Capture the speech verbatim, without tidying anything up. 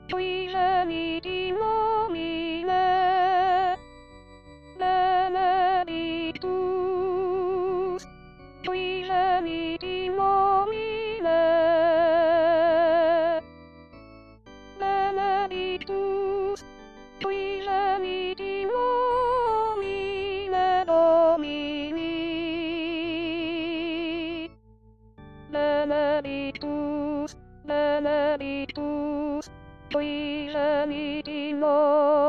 トイレにもみれレメリトゥーストイレにもみれレメリトゥーストイレにもみれドミニレメリトゥースレメリトゥーストイレにも